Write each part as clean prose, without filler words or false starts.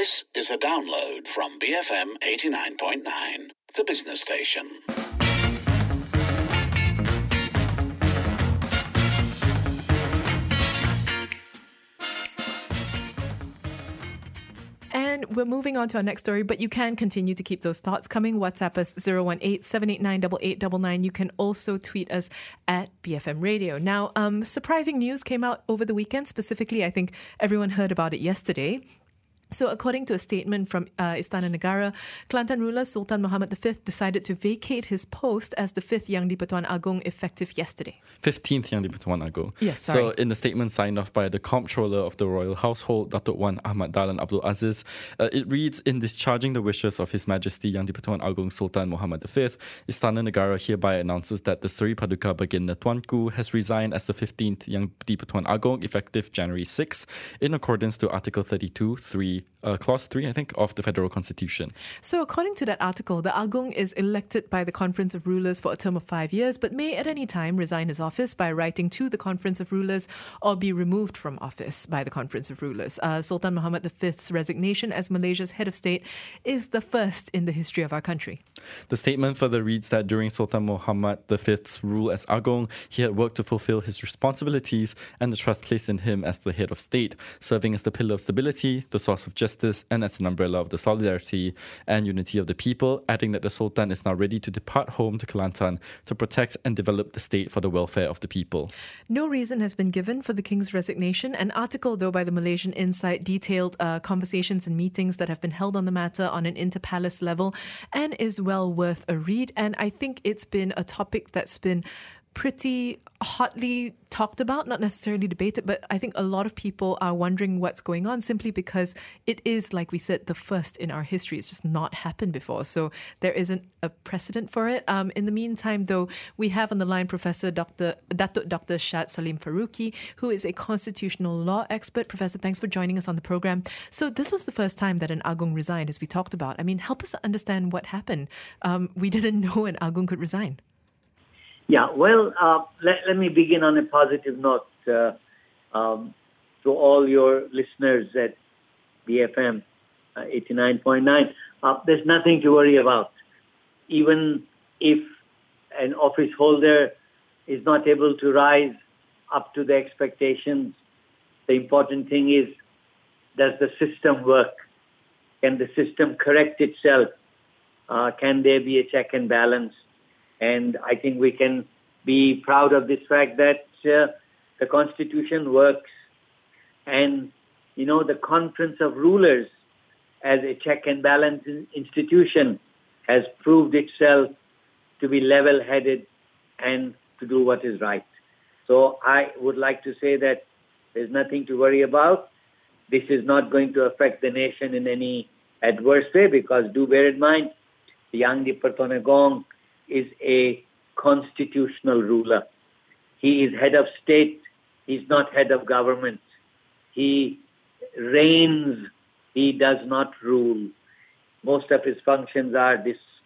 This is a download from BFM 89.9, the business station. And we're moving on to our next story, but you can continue to keep those thoughts coming. WhatsApp us 018-789-8899. You can also tweet us at BFM Radio. Now, surprising news came out over the weekend. Specifically, I think everyone heard about it yesterday. So according to a statement from Istana Negara, Kelantan ruler Sultan Muhammad V decided to vacate his post as the 5th Yang di-Pertuan Agong effective yesterday. 15th Yang di-Pertuan Agong. Yes, sorry. So in the statement signed off by the Comptroller of the Royal Household, Datuk Wan Ahmad Dahlan Abdul Aziz, it reads, in discharging the wishes of His Majesty Yang di-Pertuan Agong Sultan Muhammad V, Istana Negara hereby announces that the Seri Paduka Baginda Tuanku has resigned as the 15th Yang di-Pertuan Agong effective January 6 in accordance to Article 32, Clause 3, I think, of the Federal Constitution. So according to that article, the Agong is elected by the Conference of Rulers for a term of 5 years, but may at any time resign his office by writing to the Conference of Rulers or be removed from office by the Conference of Rulers. Sultan Muhammad V's resignation as Malaysia's head of state is the first in the history of our country. The statement further reads that during Sultan Muhammad V's rule as Agong, he had worked to fulfill his responsibilities and the trust placed in him as the head of state, serving as the pillar of stability, the source of justice, and as an umbrella of the solidarity and unity of the people, adding that the Sultan is now ready to depart home to Kelantan to protect and develop the state for the welfare of the people. No reason has been given for the King's resignation. An article, though, by the Malaysian Insight detailed conversations and meetings that have been held on the matter on an inter-palace level and is well worth a read. And I think it's been a topic that's been pretty hotly talked about, not necessarily debated, but I think a lot of people are wondering what's going on simply because it is, like we said, the first in our history. It's just not happened before. So there isn't a precedent for it. In the meantime, though, we have on the line Professor Dr. Shad Salim Faruqi, who is a constitutional law expert. Professor, thanks for joining us on the program. So this was the first time that an Agong resigned, as we talked about. I mean, help us understand what happened. We didn't know an Agong could resign. Yeah, well, let me begin on a positive note to all your listeners at BFM 89.9. There's nothing to worry about. Even if an office holder is not able to rise up to the expectations, the important thing is, does the system work? Can the system correct itself? Can there be a check and balance? And I think we can be proud of this fact that the Constitution works. And, you know, the Conference of Rulers as a check and balance institution has proved itself to be level-headed and to do what is right. So I would like to say that there's nothing to worry about. This is not going to affect the nation in any adverse way because do bear in mind, the Yang di-Pertuan Agong is a constitutional ruler. He is head of state. He's not head of government. He reigns. He does not rule. Most of his functions are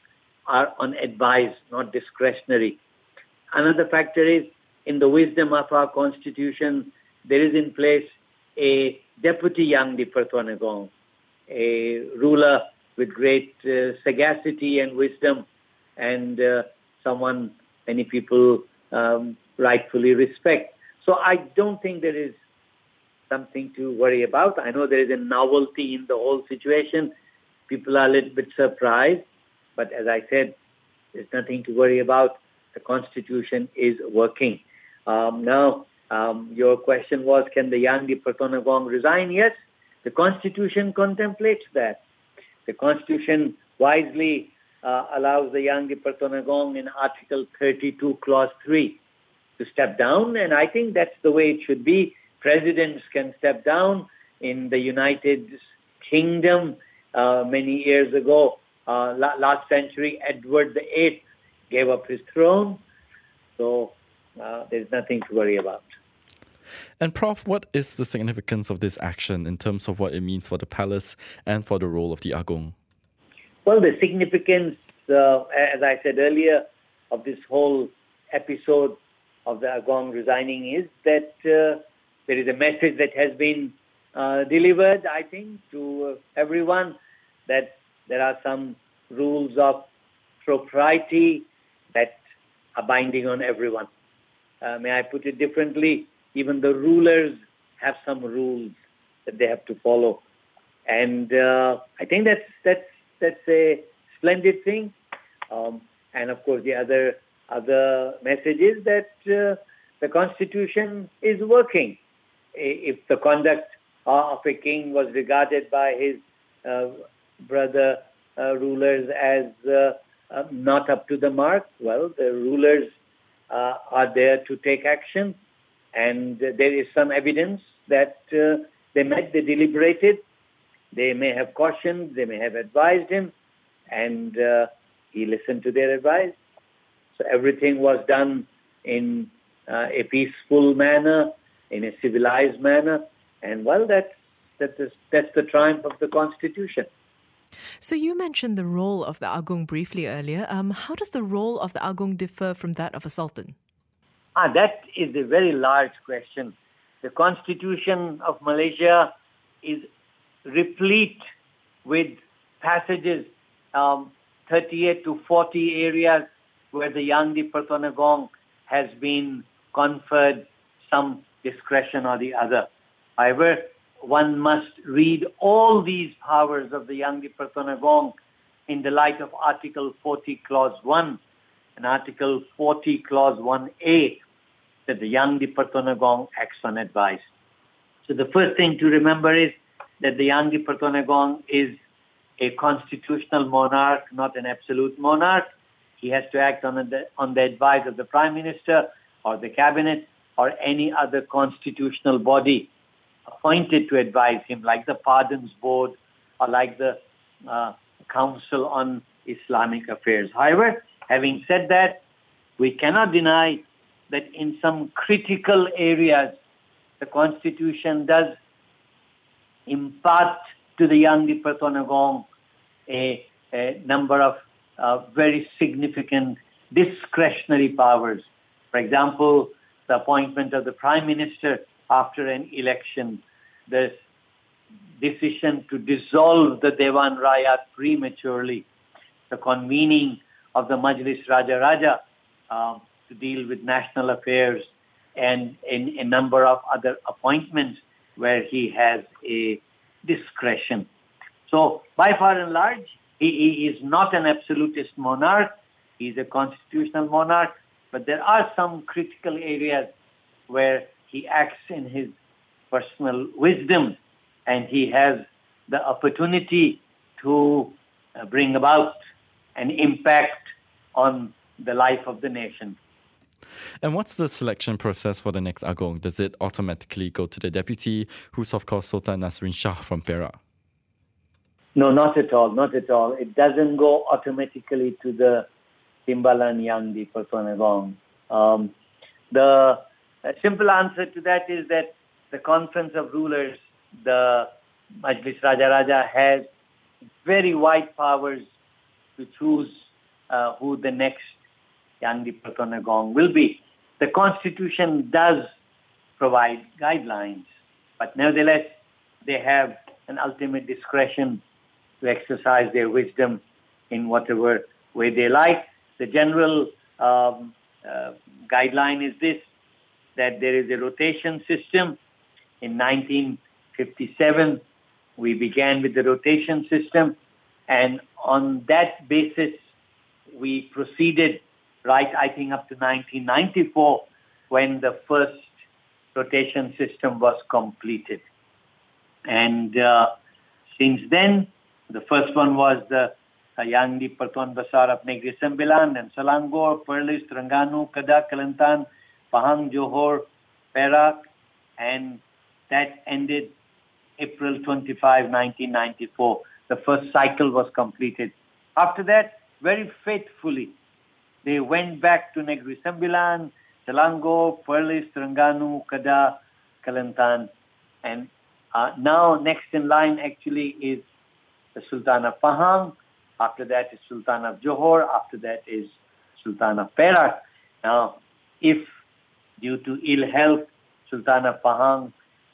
unadvised, not discretionary. Another factor is, in the wisdom of our constitution, there is in place a deputy Yang di-Pertuan Agong, a ruler with great sagacity and wisdom, and someone many people rightfully respect. So I don't think there is something to worry about. I know there is a novelty in the whole situation. People are a little bit surprised. But as I said, there's nothing to worry about. The Constitution is working. Now, your question was, can the Yang di-Pertuan Agong resign? Yes, the Constitution contemplates that. The Constitution wisely allows the Yang di-Pertuan Agong in Article 32, Clause 3 to step down. And I think that's the way it should be. Presidents can step down. In the United Kingdom, many years ago, last century, Edward VIII gave up his throne. So there's nothing to worry about. And Prof, what is the significance of this action in terms of what it means for the palace and for the role of the Agong? Well, the significance, as I said earlier, of this whole episode of the Agong resigning is that there is a message that has been delivered, I think, to everyone that there are some rules of propriety that are binding on everyone. May I put it differently? Even the rulers have some rules that they have to follow. And I think that's a splendid thing. And of course, the other message is that the Constitution is working. If the conduct of a king was regarded by his brother rulers as not up to the mark, well, the rulers are there to take action. And there is some evidence that they met, they deliberated, they may have cautioned, they may have advised him, and he listened to their advice. So everything was done in a peaceful manner, in a civilized manner, and well, that's the triumph of the Constitution. So you mentioned the role of the Agong briefly earlier. How does the role of the Agong differ from that of a sultan? That is a very large question. The Constitution of Malaysia is replete with passages, 38 to 40 areas where the Yang di-Pertuan Agong has been conferred some discretion or the other. However, one must read all these powers of the Yang di-Pertuan Agong in the light of Article 40, Clause 1 and Article 40, Clause 1A, that the Yang di-Pertuan Agong acts on advice. So the first thing to remember is that the Yang di-Pertuan Agong is a constitutional monarch, not an absolute monarch. He has to act on the advice of the Prime Minister or the Cabinet or any other constitutional body appointed to advise him, like the Pardons Board or like the Council on Islamic Affairs. However, having said that, we cannot deny that in some critical areas, the Constitution does impart to the Yang di-Pertuan Agong a number of very significant discretionary powers. For example, the appointment of the Prime Minister after an election, the decision to dissolve the Dewan Rakyat prematurely, the convening of the Majlis Raja Raja to deal with national affairs, and a number of other appointments where he has a discretion. So, by far and large, he is not an absolutist monarch. He's a constitutional monarch. But there are some critical areas where he acts in his personal wisdom, and he has the opportunity to bring about an impact on the life of the nation. And what's the selection process for the next Agong? Does it automatically go to the deputy, who's of course Sultan Nasruddin Shah from Perak? No, not at all, not at all. It doesn't go automatically to the Timbalan Yang di-Pertuan Agong. The simple answer to that is that the Conference of Rulers, the Majlis Raja Raja, has very wide powers to choose who the next Yang di-Pertuan Agong will be. The Constitution does provide guidelines, but nevertheless, they have an ultimate discretion to exercise their wisdom in whatever way they like. The general guideline is this, that there is a rotation system. In 1957, we began with the rotation system, and on that basis, we proceeded right, I think, up to 1994, when the first rotation system was completed. And since then, the first one was the Yang di-Pertuan Besar of Negeri Sembilan and Selangor, Perlis, Terengganu, Kedah, Kelantan, Pahang, Johor, Perak, and that ended April 25, 1994. The first cycle was completed. After that, very faithfully, they went back to Negeri Sembilan, Selangor, Perlis, Terengganu, Kedah, Kelantan, and now next in line actually is the Sultan of Pahang. After that is Sultan of Johor. After that is Sultan of Perak. Now, if due to ill health, Sultan of Pahang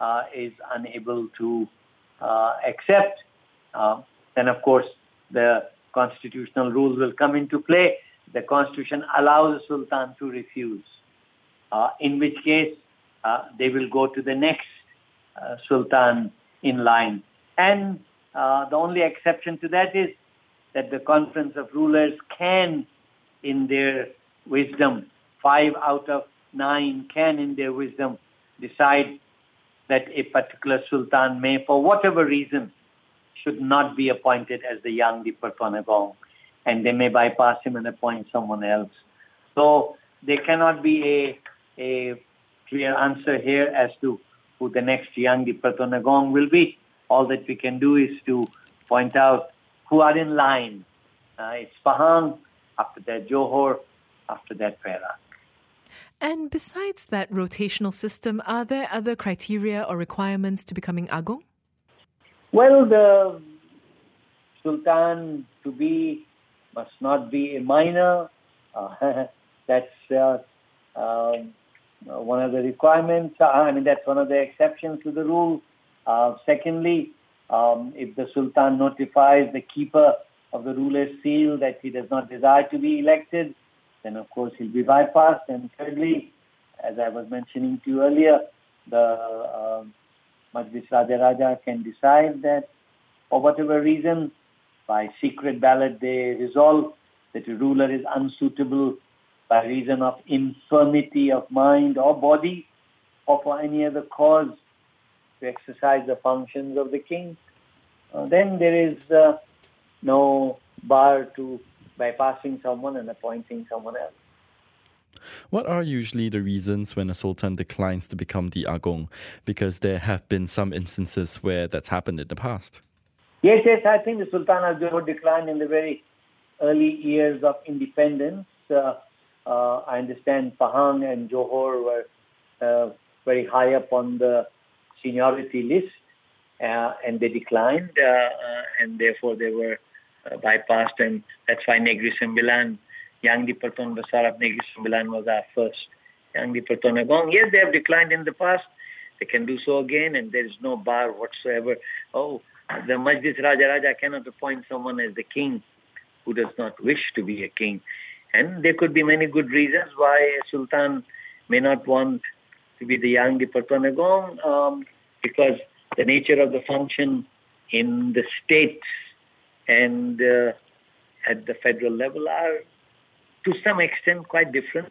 is unable to accept, then of course the constitutional rules will come into play. The constitution allows the sultan to refuse, in which case they will go to the next sultan in line. And the only exception to that is that the Conference of Rulers can, in their wisdom, 5 out of 9 can, in their wisdom, decide that a particular sultan may, for whatever reason, should not be appointed as the Yang di-Pertuan Agong, and they may bypass him and appoint someone else. So there cannot be a clear answer here as to who the next Yang di-Pertuan Agong will be. All that we can do is to point out who are in line. It's Pahang, after that Johor, after that Perak. And besides that rotational system, are there other criteria or requirements to becoming Agong? Well, the Sultan to be must not be a minor. That's one of the requirements. That's one of the exceptions to the rule. Secondly, if the Sultan notifies the keeper of the ruler's seal that he does not desire to be elected, then of course he'll be bypassed. And thirdly, as I was mentioning to you earlier, the Majlis Raja Raja can decide that for whatever reason, by secret ballot they resolve that a ruler is unsuitable by reason of infirmity of mind or body or for any other cause to exercise the functions of the king. Then there is no bar to bypassing someone and appointing someone else. What are usually the reasons when a sultan declines to become the Agong? Because there have been some instances where that's happened in the past. Yes, I think the Sultan of Johor declined in the very early years of independence. I understand Pahang and Johor were very high up on the seniority list, and they declined, and therefore they were bypassed, and that's why Negri Sembilan, Yang di-Pertuan Besar of Negri Sembilan was our first Yang di-Pertuan Agong. Yes, they have declined in the past. They can do so again, and there is no bar whatsoever. The Majlis Raja Raja cannot appoint someone as the king who does not wish to be a king. And there could be many good reasons why a sultan may not want to be the Yang di-Pertuan Agong, because the nature of the function in the states and at the federal level are to some extent quite different.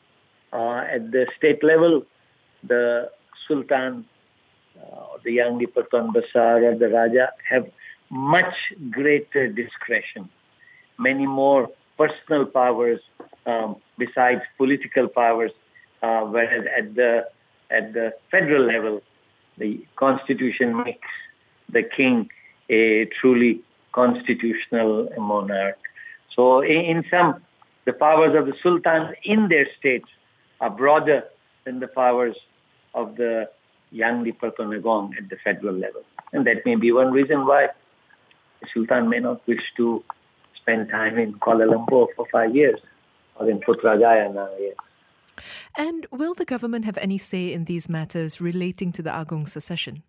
At the state level, the Sultan, the Yang di-Pertuan Besar or the Raja have much greater discretion, many more personal powers besides political powers, whereas at the federal level, the Constitution makes the king a truly constitutional monarch. So in sum, the powers of the sultans in their states are broader than the powers of the Yang di-Pertuan Agong at the federal level. And that may be one reason why the sultan may not wish to spend time in Kuala Lumpur for 5 years, or in Putrajaya now, yes. And will the government have any say in these matters relating to the Agong succession?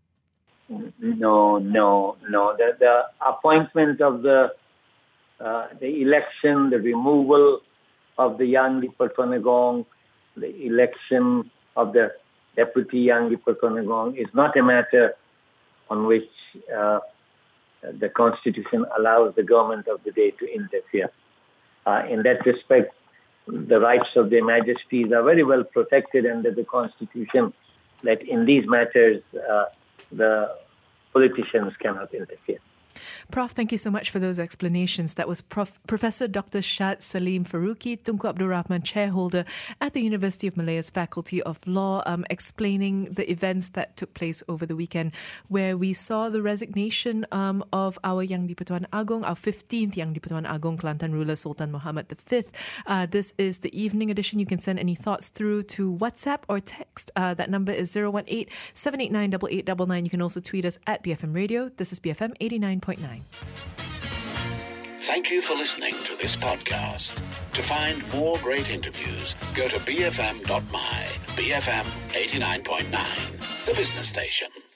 No. The appointment of the election, the removal of the Yang di-Pertuan Agong, the election of the deputy Yang di-Pertuan Agong is not a matter on which the Constitution allows the government of the day to interfere. In that respect, the rights of their majesties are very well protected under the Constitution, that in these matters the politicians cannot interfere. Prof, thank you so much for those explanations. That was Professor Dr. Shad Salim Faruqi, Tunku Abdul Rahman Chairholder at the University of Malaya's Faculty of Law, explaining the events that took place over the weekend, where we saw the resignation of our Yang di-Pertuan Agong, our 15th Yang di-Pertuan Agong, Kelantan ruler Sultan Muhammad V. This is the evening edition. You can send any thoughts through to WhatsApp or text. That number is 018-789-8899. You can also tweet us at BFM Radio. This is BFM 89.9. Thank you for listening to this podcast. To find more great interviews, go to bfm.my, BFM 89.9. the business station.